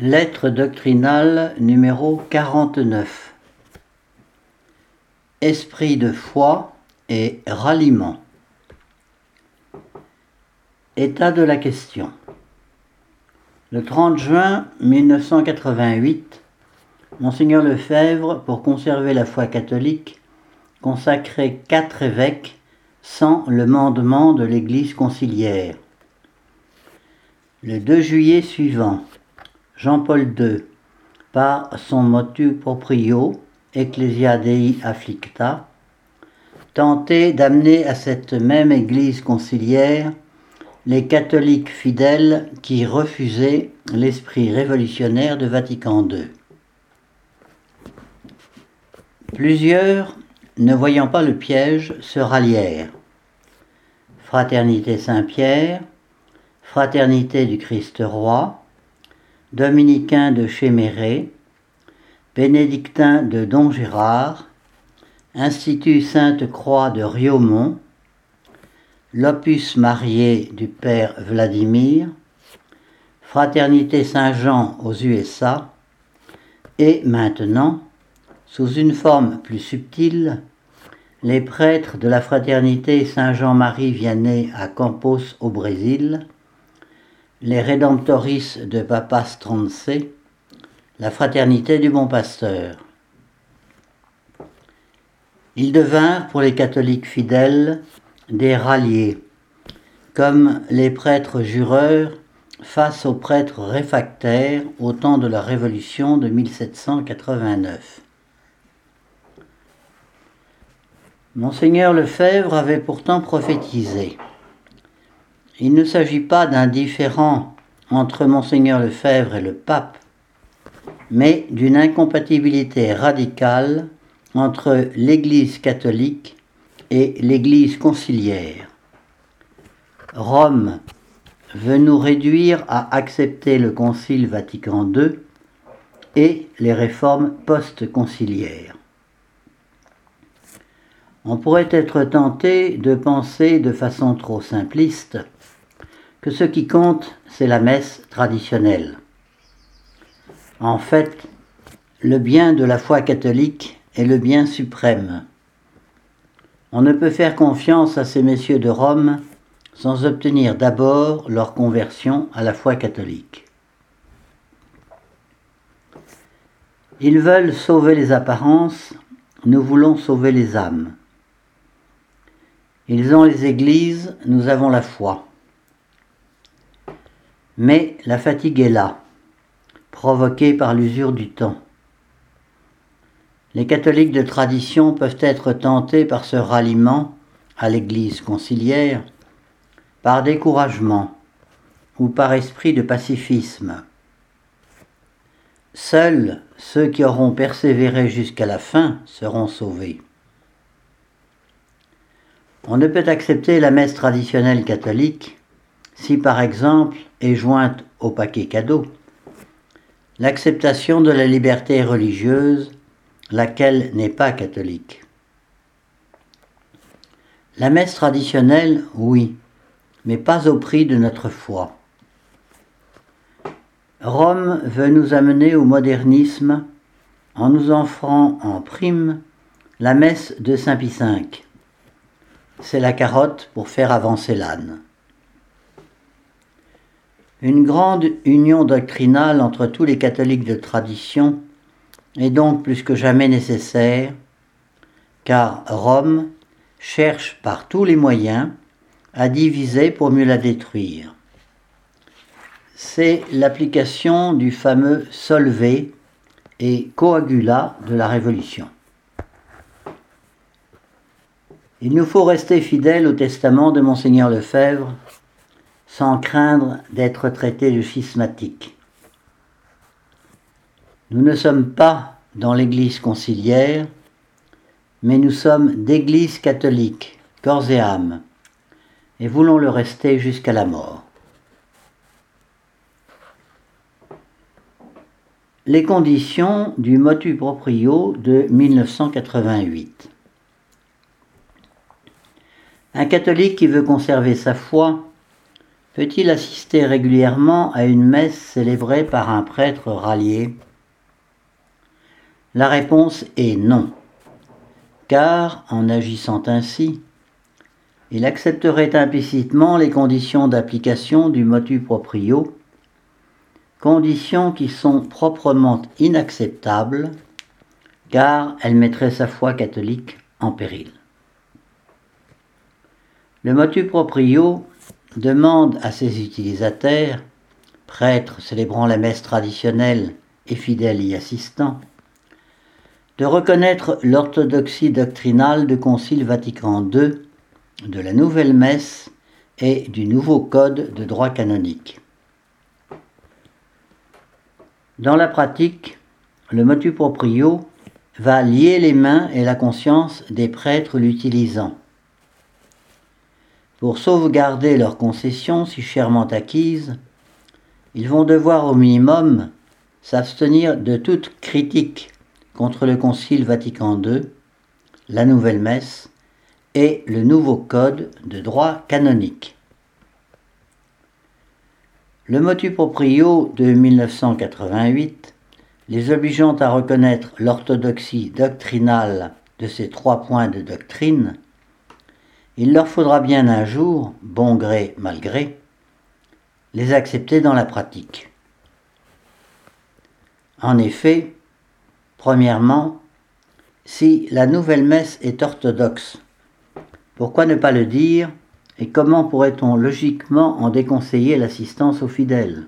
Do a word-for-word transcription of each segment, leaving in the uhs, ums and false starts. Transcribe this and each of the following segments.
Lettre doctrinale numéro quarante-neuf. Esprit de foi et ralliement. État de la question. Le trente juin mille neuf cent quatre-vingt-huit, Monseigneur Lefebvre, pour conserver la foi catholique, consacrait quatre évêques sans le mandement de l'Église conciliaire. Le deux juillet suivant, Jean-Paul deux, par son motu proprio, Ecclesia Dei Afflicta, tentait d'amener à cette même Église conciliaire les catholiques fidèles qui refusaient l'esprit révolutionnaire de Vatican deux. Plusieurs, ne voyant pas le piège, se rallièrent. Fraternité Saint-Pierre, Fraternité du Christ-Roi, Dominicains de Chéméré, Bénédictins de Don Gérard, Institut Sainte-Croix de Riaumont, l'Opus Marié du Père Vladimir, Fraternité Saint-Jean aux U S A, et maintenant, sous une forme plus subtile, les prêtres de la Fraternité Saint-Jean-Marie Vianney à Campos au Brésil, les Rédemptoris de Papas Tronce, la Fraternité du Bon Pasteur. Ils devinrent pour les catholiques fidèles des ralliés, comme les prêtres jureurs face aux prêtres réfractaires au temps de la Révolution de mille sept cent quatre-vingt-neuf. Monseigneur Lefebvre avait pourtant prophétisé. Il ne s'agit pas d'un différend entre Monseigneur Lefebvre et le pape, mais d'une incompatibilité radicale entre l'Église catholique et l'Église conciliaire. Rome veut nous réduire à accepter le Concile Vatican deux et les réformes post-conciliaires. On pourrait être tenté de penser de façon trop simpliste que ce qui compte, c'est la messe traditionnelle. En fait, le bien de la foi catholique est le bien suprême. On ne peut faire confiance à ces messieurs de Rome sans obtenir d'abord leur conversion à la foi catholique. Ils veulent sauver les apparences, nous voulons sauver les âmes. Ils ont les églises, nous avons la foi. Mais la fatigue est là, provoquée par l'usure du temps. Les catholiques de tradition peuvent être tentés par ce ralliement à l'Église conciliaire, par découragement ou par esprit de pacifisme. Seuls ceux qui auront persévéré jusqu'à la fin seront sauvés. On ne peut accepter la messe traditionnelle catholique si, par exemple, est jointe au paquet cadeau l'acceptation de la liberté religieuse, laquelle n'est pas catholique. La messe traditionnelle, oui, mais pas au prix de notre foi. Rome veut nous amener au modernisme en nous offrant en prime la messe de Saint Pie cinq. C'est la carotte pour faire avancer l'âne. Une grande union doctrinale entre tous les catholiques de tradition est donc plus que jamais nécessaire, car Rome cherche par tous les moyens à diviser pour mieux la détruire. C'est l'application du fameux solve et coagula de la Révolution. Il nous faut rester fidèles au testament de Monseigneur Lefebvre, sans craindre d'être traités de schismatiques. Nous ne sommes pas dans l'Église conciliaire, mais nous sommes d'Église catholique, corps et âme, et voulons le rester jusqu'à la mort. Les conditions du motu proprio de mille neuf cent quatre-vingt-huit. Un catholique qui veut conserver sa foi peut-il assister régulièrement à une messe célébrée par un prêtre rallié? La réponse est non, car en agissant ainsi, il accepterait implicitement les conditions d'application du motu proprio, conditions qui sont proprement inacceptables, car elles mettraient sa foi catholique en péril. Le motu proprio demande à ses utilisateurs, prêtres célébrant la messe traditionnelle et fidèles y assistants, de reconnaître l'orthodoxie doctrinale du Concile Vatican deux, de la nouvelle messe et du nouveau code de droit canonique. Dans la pratique, le motu proprio va lier les mains et la conscience des prêtres l'utilisant. Pour sauvegarder leurs concessions si chèrement acquises, ils vont devoir au minimum s'abstenir de toute critique contre le Concile Vatican deux, la nouvelle messe et le nouveau code de droit canonique. Le motu proprio de mille neuf cent quatre-vingt-huit, les obligeant à reconnaître l'orthodoxie doctrinale de ces trois points de doctrine, il leur faudra bien un jour, bon gré mal gré, les accepter dans la pratique. En effet, premièrement, si la nouvelle messe est orthodoxe, pourquoi ne pas le dire et comment pourrait-on logiquement en déconseiller l'assistance aux fidèles?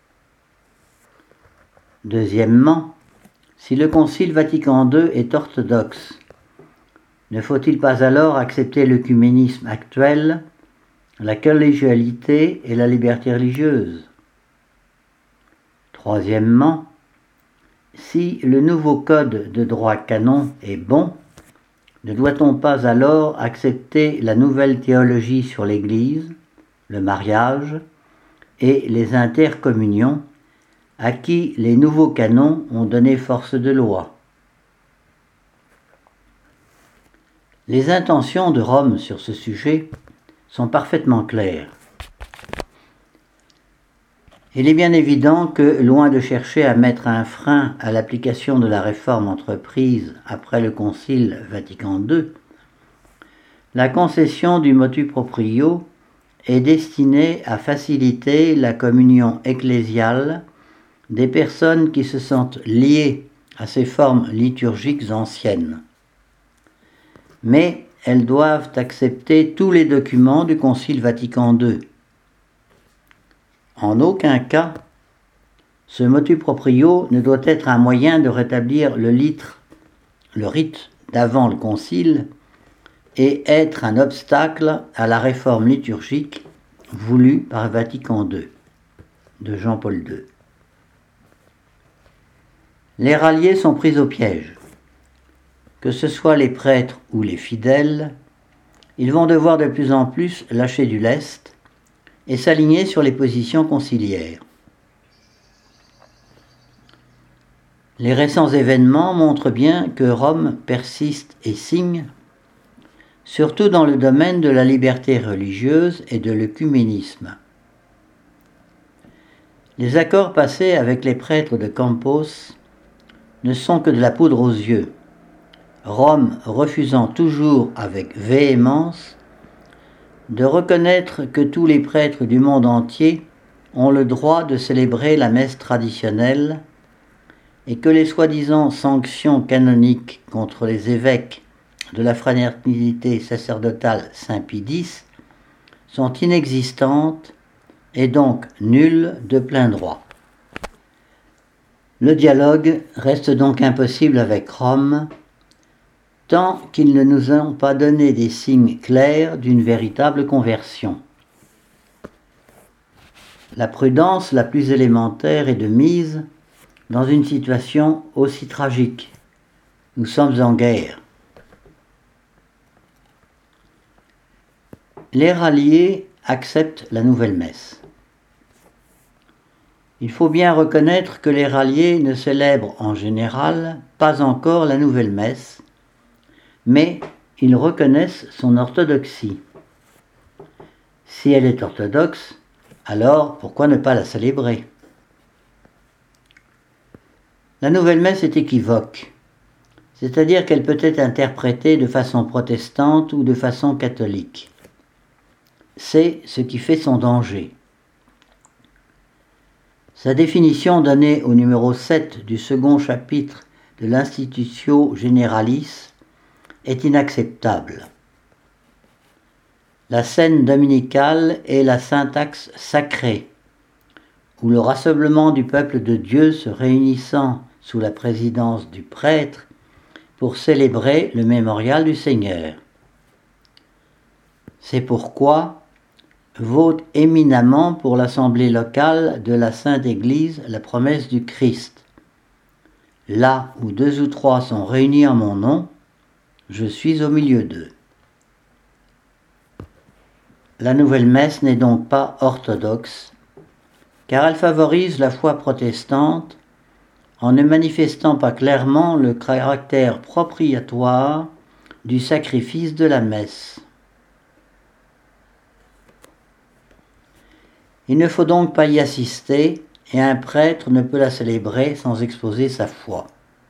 Deuxièmement, si le Concile Vatican deux est orthodoxe, ne faut-il pas alors accepter l'œcuménisme actuel, la collégialité et la liberté religieuse? Troisièmement, si le nouveau code de droit canon est bon, ne doit-on pas alors accepter la nouvelle théologie sur l'Église, le mariage et les intercommunions à qui les nouveaux canons ont donné force de loi? Les intentions de Rome sur ce sujet sont parfaitement claires. Il est bien évident que, loin de chercher à mettre un frein à l'application de la réforme entreprise après le Concile Vatican deux, la concession du motu proprio est destinée à faciliter la communion ecclésiale des personnes qui se sentent liées à ces formes liturgiques anciennes. Mais elles doivent accepter tous les documents du Concile Vatican deux. En aucun cas, ce motu proprio ne doit être un moyen de rétablir le, litre, le rite d'avant le Concile et être un obstacle à la réforme liturgique voulue par Vatican deux, de Jean-Paul deux. Les ralliés sont pris au piège. Que ce soit les prêtres ou les fidèles, ils vont devoir de plus en plus lâcher du lest et s'aligner sur les positions conciliaires. Les récents événements montrent bien que Rome persiste et signe, surtout dans le domaine de la liberté religieuse et de l'œcuménisme. Les accords passés avec les prêtres de Campos ne sont que de la poudre aux yeux, Rome refusant toujours avec véhémence de reconnaître que tous les prêtres du monde entier ont le droit de célébrer la messe traditionnelle et que les soi-disant sanctions canoniques contre les évêques de la fraternité sacerdotale Saint-Pie X sont inexistantes et donc nulles de plein droit. Le dialogue reste donc impossible avec Rome, tant qu'ils ne nous ont pas donné des signes clairs d'une véritable conversion. La prudence la plus élémentaire est de mise dans une situation aussi tragique. Nous sommes en guerre. Les ralliés acceptent la nouvelle messe. Il faut bien reconnaître que les ralliés ne célèbrent en général pas encore la nouvelle messe, mais ils reconnaissent son orthodoxie. Si elle est orthodoxe, Alors, pourquoi ne pas la célébrer? La nouvelle messe est équivoque, c'est-à-dire qu'elle peut être interprétée de façon protestante ou de façon catholique. C'est ce qui fait son danger. Sa définition donnée au numéro sept du second chapitre de l'Institutio Generalis est inacceptable. La scène dominicale est la syntaxe sacrée, où le rassemblement du peuple de Dieu se réunissant sous la présidence du prêtre pour célébrer le mémorial du Seigneur. C'est pourquoi vaut éminemment pour l'assemblée locale de la Sainte Église la promesse du Christ. Là où deux ou trois sont réunis en mon nom, je suis au milieu d'eux. La nouvelle messe n'est donc pas orthodoxe, car elle favorise la foi protestante en ne manifestant pas clairement le caractère propriétaire du sacrifice de la messe. Il ne faut donc pas y assister et un prêtre ne peut la célébrer sans exposer sa foi.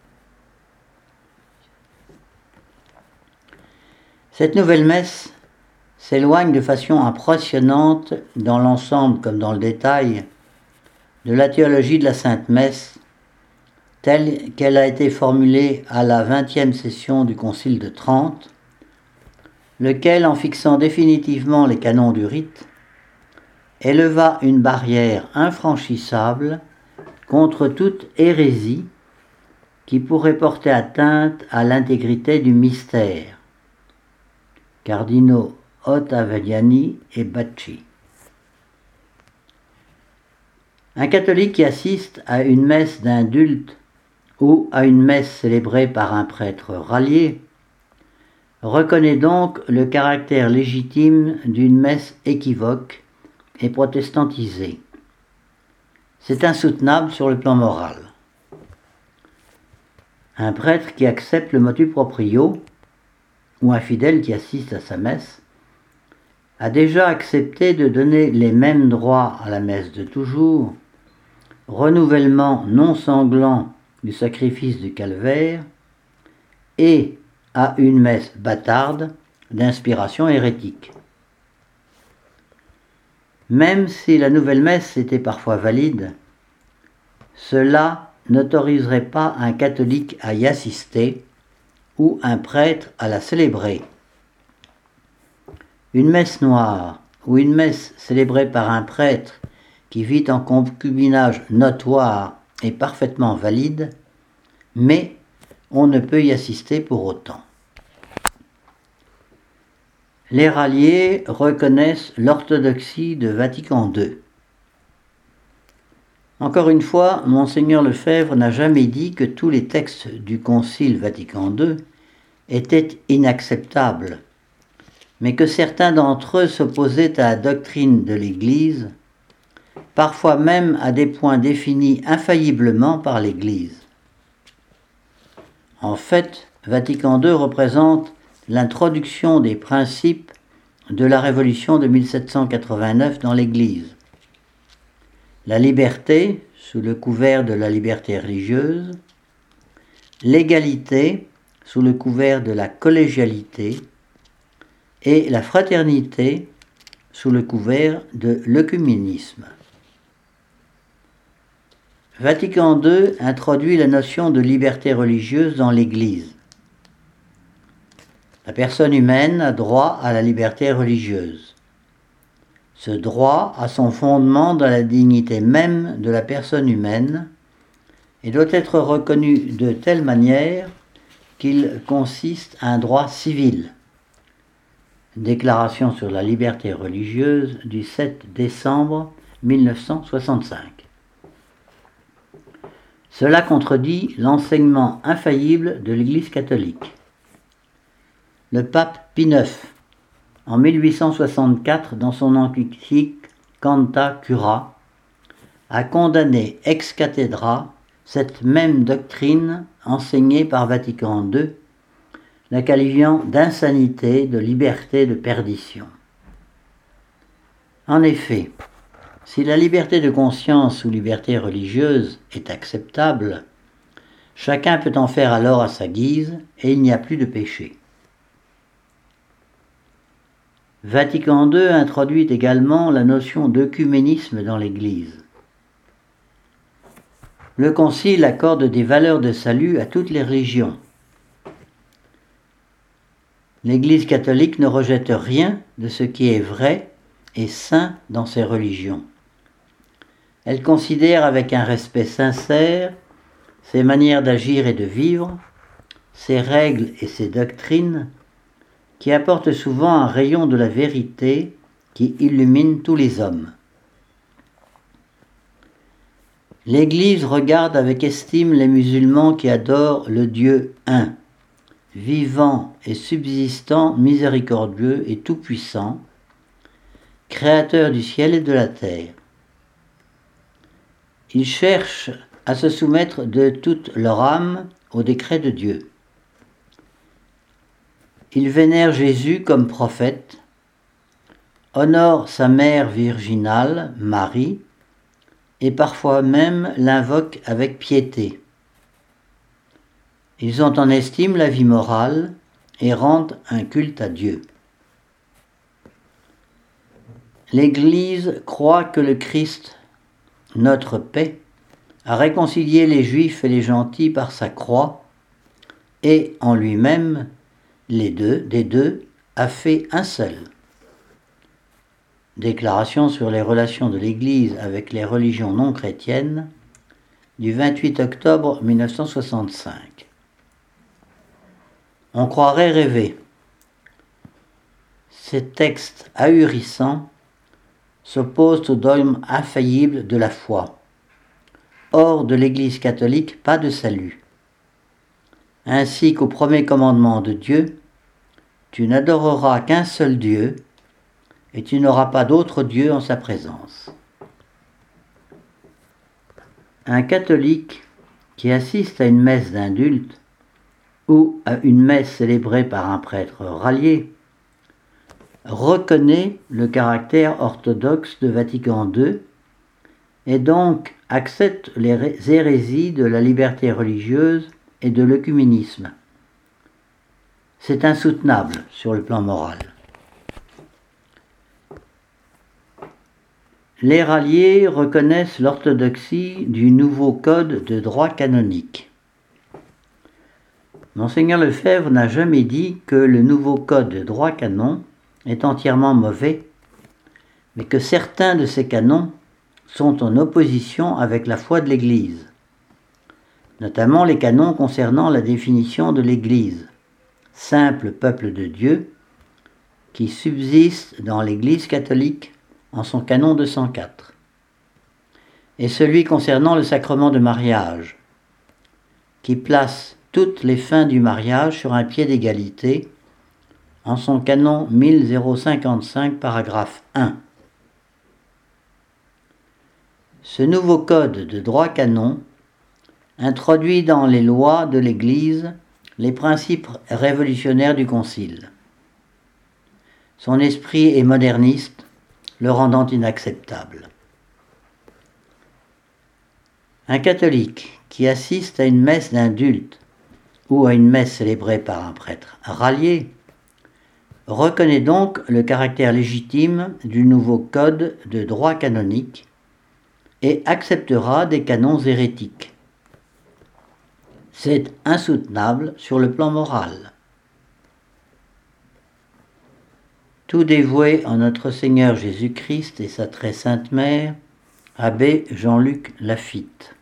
Cette nouvelle messe s'éloigne de façon impressionnante dans l'ensemble comme dans le détail de la théologie de la Sainte Messe telle qu'elle a été formulée à la vingtième session du Concile de Trente, lequel, en fixant définitivement les canons du rite, éleva une barrière infranchissable contre toute hérésie qui pourrait porter atteinte à l'intégrité du mystère. Cardinaux Ottaviani et Bacci. Un catholique qui assiste à une messe d'indulte ou à une messe célébrée par un prêtre rallié reconnaît donc le caractère légitime d'une messe équivoque et protestantisée. C'est insoutenable sur le plan moral. Un prêtre qui accepte le motu proprio ou un fidèle qui assiste à sa messe a déjà accepté de donner les mêmes droits à la messe de toujours, renouvellement non sanglant du sacrifice du calvaire, et à une messe bâtarde d'inspiration hérétique. Même si la nouvelle messe était parfois valide, cela n'autoriserait pas un catholique à y assister ou un prêtre à la célébrer. Une messe noire ou une messe célébrée par un prêtre qui vit en concubinage notoire est parfaitement valide, mais on ne peut y assister pour autant. Les ralliés reconnaissent l'orthodoxie de Vatican deux. Encore une fois, Monseigneur Lefebvre n'a jamais dit que tous les textes du Concile Vatican deux étaient inacceptables, mais que certains d'entre eux s'opposaient à la doctrine de l'Église, parfois même à des points définis infailliblement par l'Église. En fait, Vatican deux représente l'introduction des principes de la Révolution de mille sept cent quatre-vingt-neuf dans l'Église. La liberté, sous le couvert de la liberté religieuse, l'égalité, sous le couvert de la collégialité, et la fraternité, sous le couvert de l'œcuménisme. Vatican deux introduit la notion de liberté religieuse dans l'Église. La personne humaine a droit à la liberté religieuse. Ce droit a son fondement dans la dignité même de la personne humaine et doit être reconnu de telle manière qu'il consiste à un droit civil. Déclaration sur la liberté religieuse du sept décembre mille neuf cent soixante-cinq. Cela contredit l'enseignement infaillible de l'Église catholique. Le pape Pie neuf, en mille huit cent soixante-quatre, dans son encyclique Canta Cura, a condamné ex cathedra cette même doctrine enseignée par Vatican deux, la qualifiant d'insanité, de liberté, de perdition. En effet, Si la liberté de conscience ou liberté religieuse est acceptable, chacun peut en faire alors à sa guise et il n'y a plus de péché. Vatican deux introduit également la notion d'œcuménisme dans l'Église. Le Concile accorde des valeurs de salut à toutes les religions. L'Église catholique ne rejette rien de ce qui est vrai et saint dans ses religions. Elle considère avec un respect sincère ses manières d'agir et de vivre, ses règles et ses doctrines, qui apportent souvent un rayon de la vérité qui illumine tous les hommes. L'Église regarde avec estime les musulmans qui adorent le Dieu un, vivant et subsistant, miséricordieux et tout-puissant, créateur du ciel et de la terre. Ils cherchent à se soumettre de toute leur âme au décret de Dieu. Ils vénèrent Jésus comme prophète, honorent sa mère virginale, Marie, et parfois même l'invoquent avec piété. Ils ont en estime la vie morale et rendent un culte à Dieu. L'Église croit que le Christ, notre paix, a réconcilié les Juifs et les gentils par sa croix et en lui-même, les deux, des deux, a fait un seul. Déclaration sur les relations de l'Église avec les religions non chrétiennes du vingt-huit octobre mille neuf cent soixante-cinq. On croirait rêver. Ces textes ahurissants s'opposent au dogme infaillible de la foi. Hors de l'Église catholique, pas de salut. Ainsi qu'au premier commandement de Dieu, tu n'adoreras qu'un seul Dieu, et tu n'auras pas d'autre Dieu en sa présence. Un catholique qui assiste à une messe d'indulte ou à une messe célébrée par un prêtre rallié reconnaît le caractère orthodoxe de Vatican deux et donc accepte les hérésies de la liberté religieuse et de l'œcuménisme. C'est insoutenable sur le plan moral. Les ralliés reconnaissent l'orthodoxie du nouveau code de droit canonique. Monseigneur Lefebvre n'a jamais dit que le nouveau code de droit canon est entièrement mauvais, mais que certains de ces canons sont en opposition avec la foi de l'Église, notamment les canons concernant la définition de l'Église, simple peuple de Dieu, qui subsiste dans l'Église catholique en son canon deux cent quatre, et celui concernant le sacrement de mariage, qui place toutes les fins du mariage sur un pied d'égalité en son canon mille cinquante-cinq, paragraphe un. Ce nouveau code de droit canon introduit dans les lois de l'Église les principes révolutionnaires du Concile. Son esprit est moderniste, le rendant inacceptable. Un catholique qui assiste à une messe d'indulte ou à une messe célébrée par un prêtre rallié reconnaît donc le caractère légitime du nouveau code de droit canonique et acceptera des canons hérétiques. C'est insoutenable sur le plan moral. Tout dévoué en notre Seigneur Jésus-Christ et sa très sainte mère, abbé Jean-Luc Laffitte.